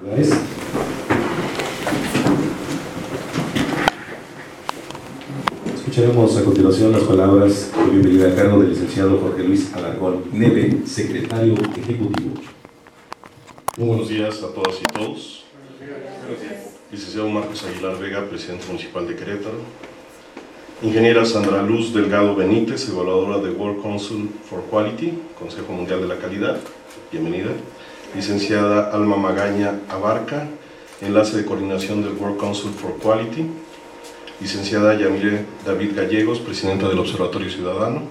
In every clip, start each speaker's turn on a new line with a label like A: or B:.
A: Escucharemos a continuación las palabras de bienvenida a cargo del licenciado Jorge Luis Alarcón Neve, secretario ejecutivo.
B: Muy buenos días a todas y todos. Licenciado Marcos Aguilar Vega, presidente municipal de Querétaro. Ingeniera Sandra Luz Delgado Benítez, evaluadora de World Council for Quality, Consejo Mundial de la Calidad. Bienvenida. Licenciada Alma Magaña Abarca, enlace de coordinación del World Council for Quality. Licenciada Yamile David Gallegos, presidenta del Observatorio Ciudadano.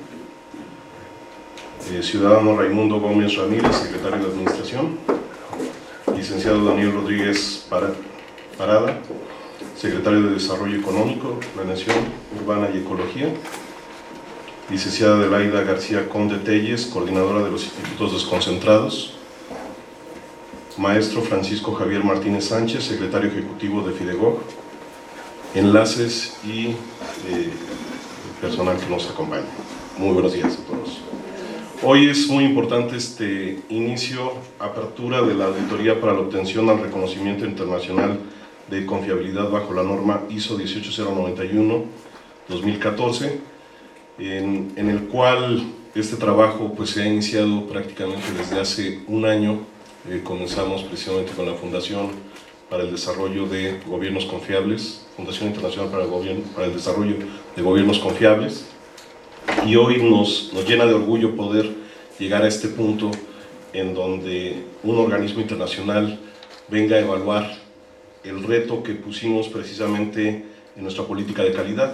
B: Ciudadano Raimundo Gómez Ramírez, secretario de Administración. Licenciado Daniel Rodríguez Parada, secretario de Desarrollo Económico, Planeación Urbana y Ecología. Licenciada Adelaida García Conde Telles, coordinadora de los Institutos Desconcentrados. Maestro Francisco Javier Martínez Sánchez, secretario ejecutivo de FIDEGOG. Enlaces y personal que nos acompaña. Muy buenos días a todos. Hoy es muy importante este inicio, apertura de la auditoría para la obtención al reconocimiento internacional de confiabilidad bajo la norma ISO 18091-2014, en el cual este trabajo pues, se ha iniciado prácticamente desde hace un año. Comenzamos precisamente con la Fundación para el Desarrollo de Gobiernos Confiables, Fundación Internacional para el Desarrollo de Gobiernos Confiables, y hoy nos llena de orgullo poder llegar a este punto en donde un organismo internacional venga a evaluar el reto que pusimos precisamente en nuestra política de calidad,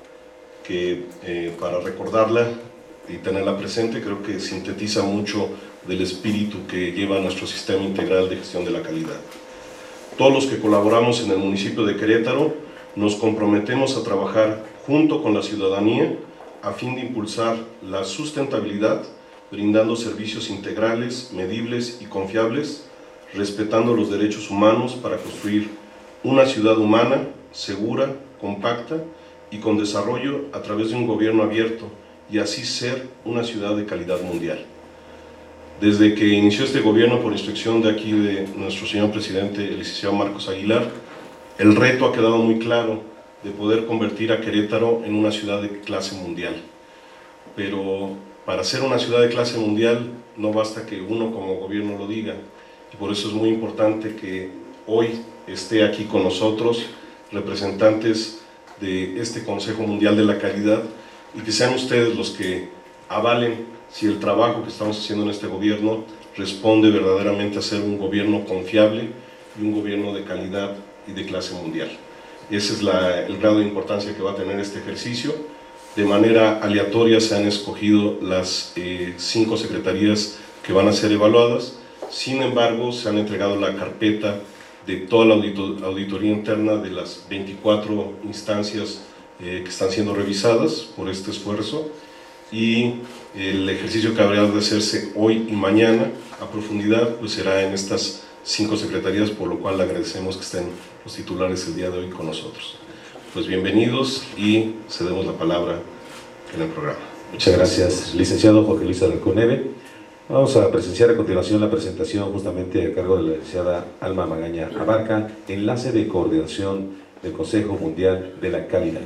B: que para recordarla y tenerla presente creo que sintetiza mucho del espíritu que lleva nuestro sistema integral de gestión de la calidad. Todos los que colaboramos en el municipio de Querétaro nos comprometemos a trabajar junto con la ciudadanía a fin de impulsar la sustentabilidad, brindando servicios integrales, medibles y confiables, respetando los derechos humanos para construir una ciudad humana, segura, compacta y con desarrollo a través de un gobierno abierto y así ser una ciudad de calidad mundial. Desde que inició este gobierno por instrucción de aquí de nuestro señor presidente, el licenciado Marcos Aguilar, el reto ha quedado muy claro de poder convertir a Querétaro en una ciudad de clase mundial. Pero para ser una ciudad de clase mundial no basta que uno como gobierno lo diga, y por eso es muy importante que hoy esté aquí con nosotros representantes de este Consejo Mundial de la Calidad y que sean ustedes los que avalen si el trabajo que estamos haciendo en este gobierno responde verdaderamente a ser un gobierno confiable y un gobierno de calidad y de clase mundial. Ese es el grado de importancia que va a tener este ejercicio. De manera aleatoria se han escogido las 5 secretarías que van a ser evaluadas. Sin embargo, se han entregado la carpeta de toda la auditoría interna de las 24 instancias que están siendo revisadas por este esfuerzo, y el ejercicio que habrá de hacerse hoy y mañana a profundidad pues será en estas 5 secretarías, por lo cual le agradecemos que estén los titulares el día de hoy con nosotros. Pues bienvenidos y cedemos la palabra en el programa.
A: Muchas gracias, licenciado Jorge Luis Alarcón Neve. Vamos a presenciar a continuación la presentación justamente a cargo de la licenciada Alma Magaña Abarca, enlace de coordinación del Consejo Mundial de la Calidad.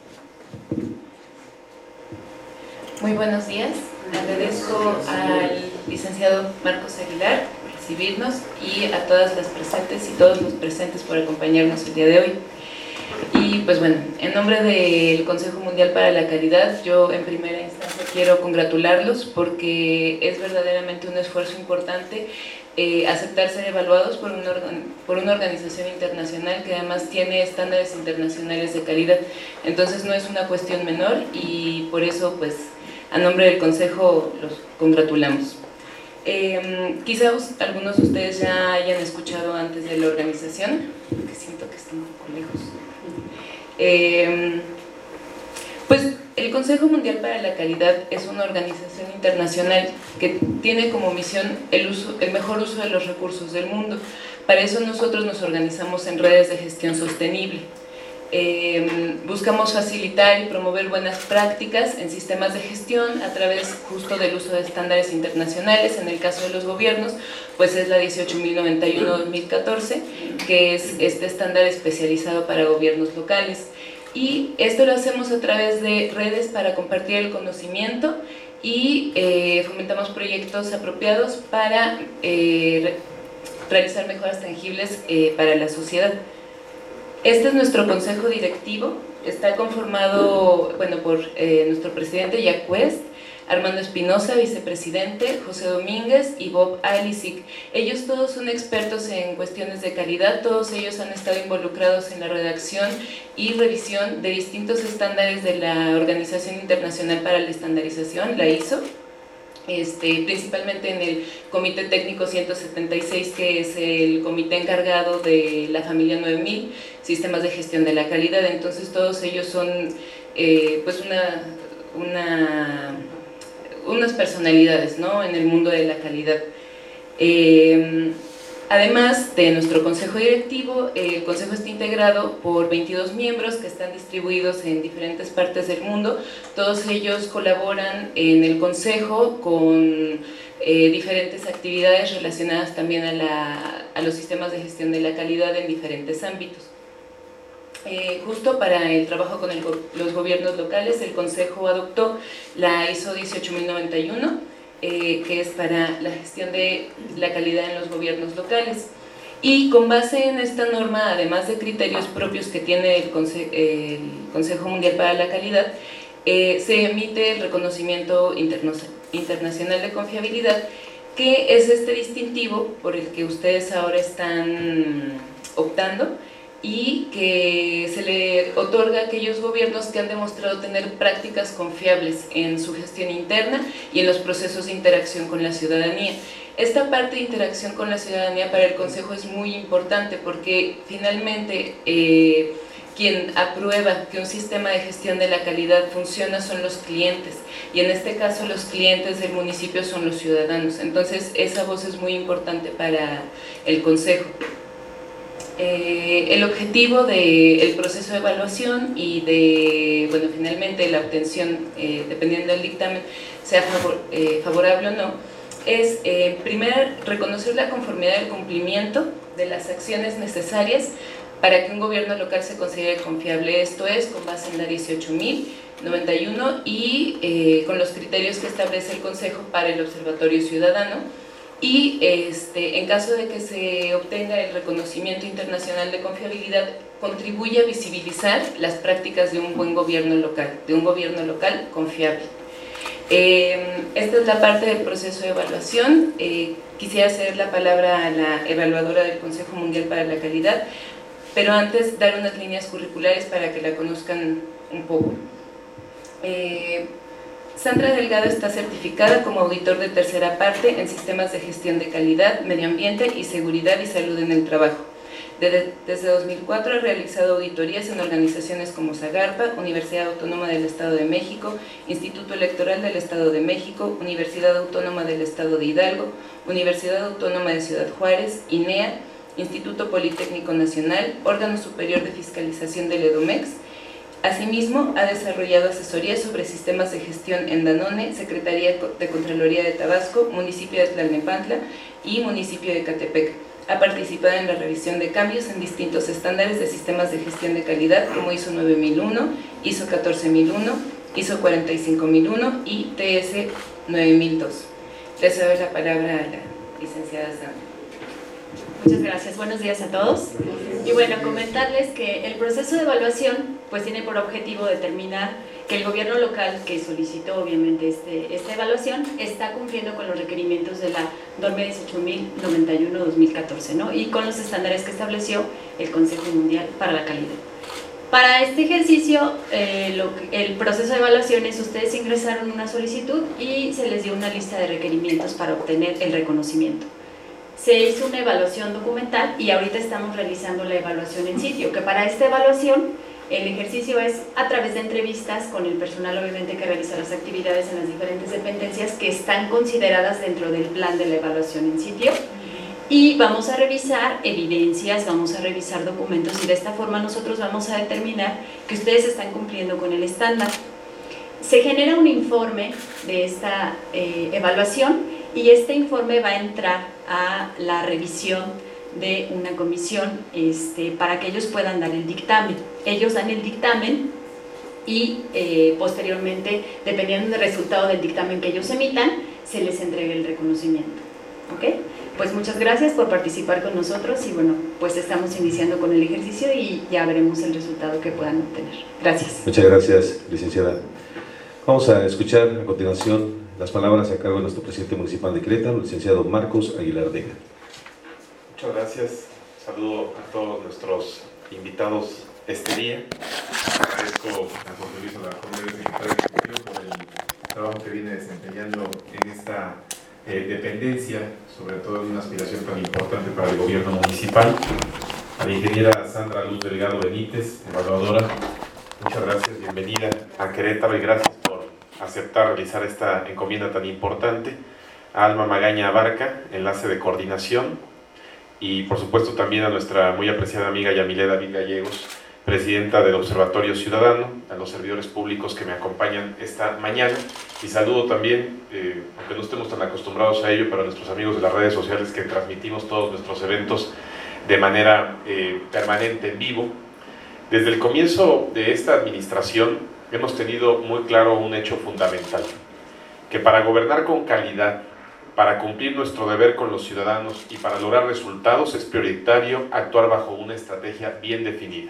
C: Muy buenos días, agradezco al licenciado Marcos Aguilar por recibirnos y a todas las presentes y todos los presentes por acompañarnos el día de hoy. Y pues bueno, en nombre del Consejo Mundial para la Calidad, yo en primera instancia quiero congratularlos porque es verdaderamente un esfuerzo importante aceptar ser evaluados por una organización internacional que además tiene estándares internacionales de calidad. Entonces no es una cuestión menor y por eso pues a nombre del Consejo los congratulamos. Quizás algunos de ustedes ya hayan escuchado antes de la organización, porque siento que están un poco lejos. Pues el Consejo Mundial para la Calidad es una organización internacional que tiene como misión el mejor uso de los recursos del mundo. Para eso nosotros nos organizamos en redes de gestión sostenible. Buscamos facilitar y promover buenas prácticas en sistemas de gestión a través justo del uso de estándares internacionales. En el caso de los gobiernos, pues es la 18.091-2014, que es este estándar especializado para gobiernos locales. Y esto lo hacemos a través de redes para compartir el conocimiento y fomentamos proyectos apropiados para realizar mejoras tangibles para la sociedad. Este es nuestro consejo directivo, está conformado por nuestro presidente Jack West, Armando Espinosa, vicepresidente, José Domínguez y Bob Alisic. Ellos todos son expertos en cuestiones de calidad, todos ellos han estado involucrados en la redacción y revisión de distintos estándares de la Organización Internacional para la Estandarización, la ISO, principalmente en el Comité Técnico 176, que es el comité encargado de la familia 9000, sistemas de gestión de la calidad. Entonces todos ellos son pues unas personalidades, ¿no?, en el mundo de la calidad. Además de nuestro consejo directivo, el consejo está integrado por 22 miembros que están distribuidos en diferentes partes del mundo. Todos ellos colaboran en el consejo con diferentes actividades relacionadas también a los sistemas de gestión de la calidad en diferentes ámbitos. Justo para el trabajo con los gobiernos locales, el consejo adoptó la ISO 18091, que es para la gestión de la calidad en los gobiernos locales. Y con base en esta norma, además de criterios propios que tiene el Consejo Mundial para la Calidad, se emite el reconocimiento internacional de confiabilidad, que es este distintivo por el que ustedes ahora están optando, y que se le otorga a aquellos gobiernos que han demostrado tener prácticas confiables en su gestión interna y en los procesos de interacción con la ciudadanía. Esta parte de interacción con la ciudadanía para el Consejo es muy importante porque finalmente quien aprueba que un sistema de gestión de la calidad funciona son los clientes, y en este caso los clientes del municipio son los ciudadanos. Entonces esa voz es muy importante para el Consejo. El objetivo del proceso de evaluación y finalmente la obtención, dependiendo del dictamen, sea favorable o no, es primero reconocer la conformidad del cumplimiento de las acciones necesarias para que un gobierno local se considere confiable. Esto es con base en la 18.091 y con los criterios que establece el Consejo para el Observatorio Ciudadano. Y en caso de que se obtenga el reconocimiento internacional de confiabilidad, contribuye a visibilizar las prácticas de un buen gobierno local, de un gobierno local confiable. Esta es la parte del proceso de evaluación. Quisiera ceder la palabra a la evaluadora del Consejo Mundial para la Calidad, pero antes dar unas líneas curriculares para que la conozcan un poco. Sandra Delgado está certificada como auditor de tercera parte en sistemas de gestión de calidad, medio ambiente y seguridad y salud en el trabajo. Desde 2004 ha realizado auditorías en organizaciones como Zagarpa, Universidad Autónoma del Estado de México, Instituto Electoral del Estado de México, Universidad Autónoma del Estado de Hidalgo, Universidad Autónoma de Ciudad Juárez, INEA, Instituto Politécnico Nacional, Órgano Superior de Fiscalización del EDOMEX. Asimismo, ha desarrollado asesorías sobre sistemas de gestión en Danone, Secretaría de Contraloría de Tabasco, Municipio de Tlalnepantla y Municipio de Catepec. Ha participado en la revisión de cambios en distintos estándares de sistemas de gestión de calidad como ISO 9001, ISO 14001, ISO 45001 y TS 9002. Les doy la palabra a la licenciada Sandra.
D: Muchas gracias, buenos días a todos. Y bueno, comentarles que el proceso de evaluación pues tiene por objetivo determinar que el gobierno local que solicitó obviamente esta evaluación está cumpliendo con los requerimientos de la norma 18.091-2014, ¿no? Y con los estándares que estableció el Consejo Mundial para la Calidad. Para este ejercicio, el proceso de evaluación es ustedes ingresaron una solicitud y se les dio una lista de requerimientos para obtener el reconocimiento. Se hizo una evaluación documental y ahorita estamos realizando la evaluación en sitio, que para esta evaluación el ejercicio es a través de entrevistas con el personal obviamente que realiza las actividades en las diferentes dependencias que están consideradas dentro del plan de la evaluación en sitio, y vamos a revisar evidencias, vamos a revisar documentos y de esta forma nosotros vamos a determinar que ustedes están cumpliendo con el estándar. Se genera un informe de esta evaluación y este informe va a entrar a la revisión de una comisión para que ellos puedan dar el dictamen. Ellos dan el dictamen y posteriormente, dependiendo del resultado del dictamen que ellos emitan, se les entrega el reconocimiento. ¿Ok? Pues muchas gracias por participar con nosotros y bueno, pues estamos iniciando con el ejercicio y ya veremos el resultado que puedan obtener. Gracias.
A: Muchas gracias, licenciada. Vamos a escuchar a continuación las palabras a cargo de nuestro presidente municipal de Querétaro, el licenciado Marcos Aguilar Vega.
E: Muchas gracias. Saludo a todos nuestros invitados este día. Agradezco a José Luis Alarcón, secretario ejecutivo, por el trabajo que viene desempeñando en esta dependencia, sobre todo en una aspiración tan importante para el gobierno municipal. A la ingeniera Sandra Luz Delgado Benítez, evaluadora, muchas gracias, bienvenida a Querétaro y gracias por aceptar realizar esta encomienda tan importante. A Alma Magaña Abarca, enlace de coordinación, y por supuesto también a nuestra muy apreciada amiga Yamile David Gallegos, presidenta del Observatorio Ciudadano, a los servidores públicos que me acompañan esta mañana, y saludo también, aunque no estemos tan acostumbrados a ello, pero a nuestros amigos de las redes sociales que transmitimos todos nuestros eventos de manera permanente en vivo. Desde el comienzo de esta administración hemos tenido muy claro un hecho fundamental, que para gobernar con calidad, para cumplir nuestro deber con los ciudadanos y para lograr resultados es prioritario actuar bajo una estrategia bien definida.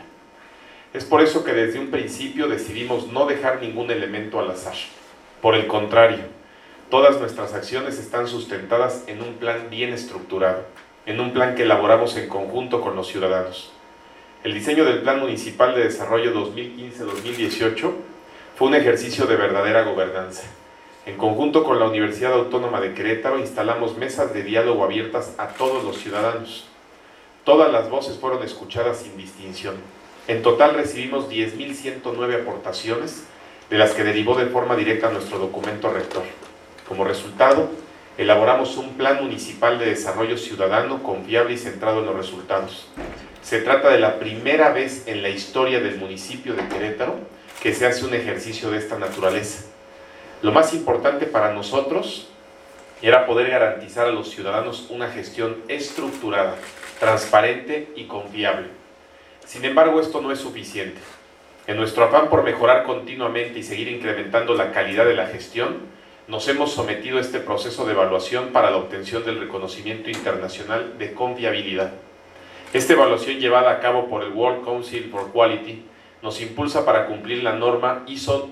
E: Es por eso que desde un principio decidimos no dejar ningún elemento al azar. Por el contrario, todas nuestras acciones están sustentadas en un plan bien estructurado, en un plan que elaboramos en conjunto con los ciudadanos. El diseño del Plan Municipal de Desarrollo 2015-2018 fue un ejercicio de verdadera gobernanza. En conjunto con la Universidad Autónoma de Querétaro instalamos mesas de diálogo abiertas a todos los ciudadanos. Todas las voces fueron escuchadas sin distinción. En total recibimos 10.109 aportaciones, de las que derivó de forma directa nuestro documento rector. Como resultado, elaboramos un plan municipal de desarrollo ciudadano confiable y centrado en los resultados. Se trata de la primera vez en la historia del municipio de Querétaro que se hace un ejercicio de esta naturaleza. Lo más importante para nosotros era poder garantizar a los ciudadanos una gestión estructurada, transparente y confiable. Sin embargo, esto no es suficiente. En nuestro afán por mejorar continuamente y seguir incrementando la calidad de la gestión, nos hemos sometido a este proceso de evaluación para la obtención del reconocimiento internacional de confiabilidad. Esta evaluación llevada a cabo por el World Council for Quality nos impulsa para cumplir la norma ISO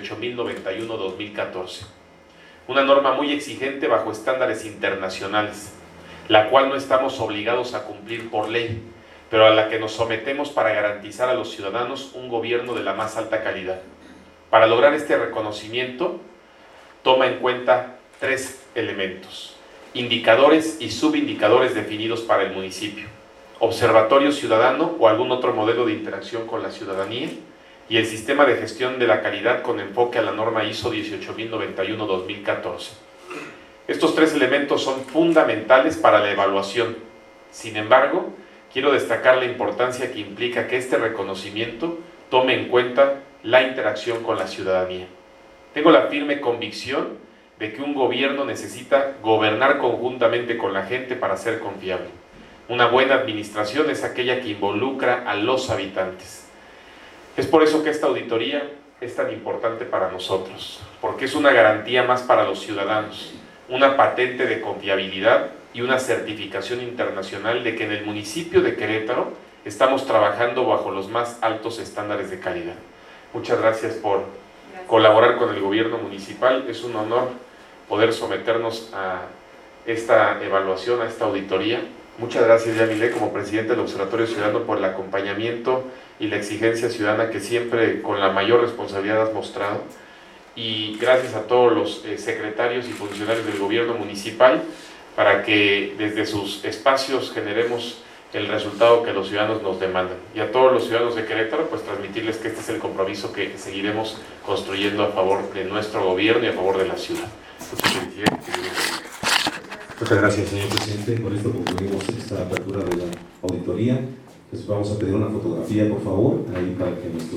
E: 18091-2014, una norma muy exigente bajo estándares internacionales, la cual no estamos obligados a cumplir por ley, pero a la que nos sometemos para garantizar a los ciudadanos un gobierno de la más alta calidad. Para lograr este reconocimiento, toma en cuenta 3 elementos: indicadores y subindicadores definidos para el municipio, observatorio ciudadano o algún otro modelo de interacción con la ciudadanía, y el sistema de gestión de la calidad con enfoque a la norma ISO 18091-2014. Estos 3 elementos son fundamentales para la evaluación. Sin embargo, quiero destacar la importancia que implica que este reconocimiento tome en cuenta la interacción con la ciudadanía. Tengo la firme convicción de que un gobierno necesita gobernar conjuntamente con la gente para ser confiable. Una buena administración es aquella que involucra a los habitantes. Es por eso que esta auditoría es tan importante para nosotros, porque es una garantía más para los ciudadanos, una patente de confiabilidad y una certificación internacional de que en el municipio de Querétaro estamos trabajando bajo los más altos estándares de calidad. Muchas gracias por colaborar con el gobierno municipal. Es un honor poder someternos a esta evaluación, a esta auditoría. Muchas gracias, Yamile, como presidente del Observatorio Ciudadano, por el acompañamiento y la exigencia ciudadana que siempre con la mayor responsabilidad has mostrado. Y gracias a todos los secretarios y funcionarios del gobierno municipal para que desde sus espacios generemos el resultado que los ciudadanos nos demandan. Y a todos los ciudadanos de Querétaro, pues transmitirles que este es el compromiso que seguiremos construyendo a favor de nuestro gobierno y a favor de la ciudad. Muchas felicidades.
A: Muchas gracias, señor presidente. Con esto concluimos esta apertura de la auditoría. Les vamos a pedir una fotografía, por favor, ahí para que nuestros